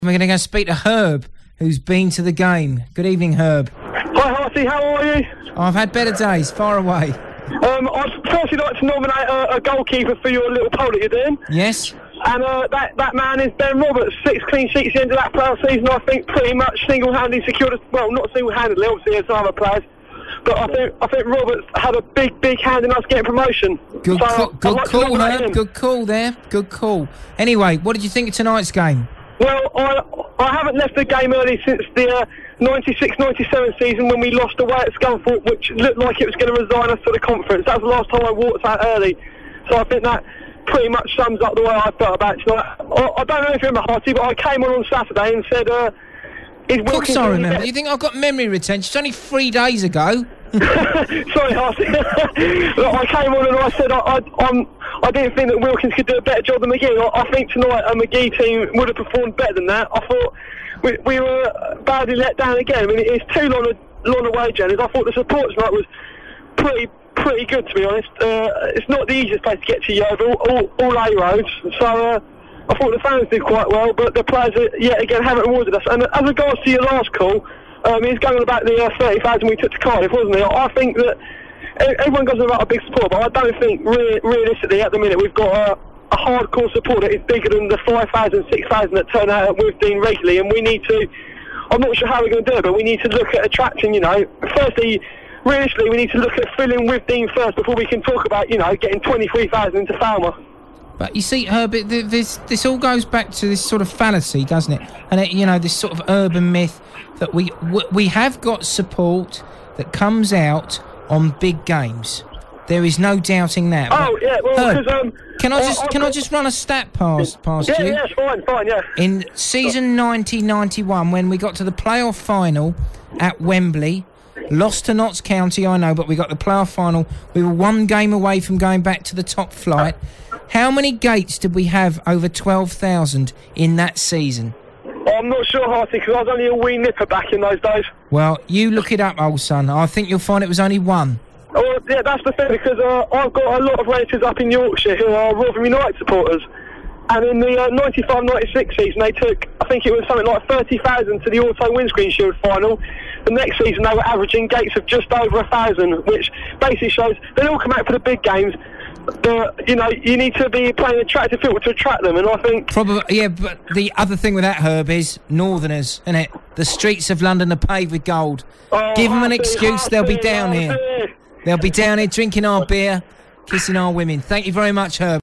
We're going to go speak to Herb, who's been to the game. Good evening, Herb. Hi, Harty, how are you? I've had better days, far away. I'd firstly like to nominate a goalkeeper for your little poll that you're doing. Yes? And that man is Ben Roberts. 6 clean sheets at the end of that playoff season, I think pretty much single-handedly secured us. Well, not single-handedly, obviously there's some other players. But I think Roberts had a big hand in us getting promotion. Good call, Herb. Him. Good call there. Good call. Anyway, what did you think of tonight's game? Well, I haven't left the game early since the 96-97 season when we lost away at Scunthorpe, which looked like it was going to resign us to the conference. That was the last time I walked out early. So I think that pretty much sums up the way I felt about it tonight. I don't know if you remember, Harty, but I came on Saturday and said... Of course I remember. You think I've got memory retention? It's only 3 days ago. Sorry, Harty. Look, I came on and I said I didn't think that Wilkins could do a better job than McGee. I think tonight a McGee team would have performed better than that. I thought we were badly let down again. I mean, it's 2 long away journeys. I thought the support tonight was pretty good, to be honest. It's not the easiest place to get to Yeovil, all A roads. So I thought the fans did quite well, but the players yet again haven't rewarded us. And as regards to your last call, he's going on about the 30,000 we took to Cardiff, wasn't he? I think that everyone goes on about a big support, but I don't think realistically at the minute we've got a hardcore support that is bigger than the 5,000, 6,000 that turn out at Withdean regularly, and we need to, I'm not sure how we're going to do it, but we need to look at attracting, firstly, realistically we need to look at filling Withdean first before we can talk about, getting 23,000 into Falmer. But you see, Herbert, this all goes back to this sort of fallacy, doesn't it? And this sort of urban myth that we have got support that comes out on big games. There is no doubting that. Oh yeah, well, because can I just run a stat past you? Yeah, fine, yeah. In season 90-91, when we got to the playoff final at Wembley, lost to Notts County, I know, but we got the playoff final. We were 1 game away from going back to the top flight. How many gates did we have over 12,000 in that season? I'm not sure, Harty, because I was only a wee nipper back in those days. Well, you look it up, old son. I think you'll find it was only 1. Oh, yeah, that's the thing, because I've got a lot of relatives up in Yorkshire who are Rotherham United supporters. And in the 95-96 season, they took, I think it was something like 30,000 to the Auto Windscreen Shield final. The next season, they were averaging gates of just over 1,000, which basically shows they all come out for the big games. But, you need to be playing attractive football to attract them, and I think... Probably, yeah, but the other thing with that, Herb, is Northerners, isn't it? The streets of London are paved with gold. Give them an excuse, they'll be down here. They'll be down here drinking our beer, kissing our women. Thank you very much, Herb.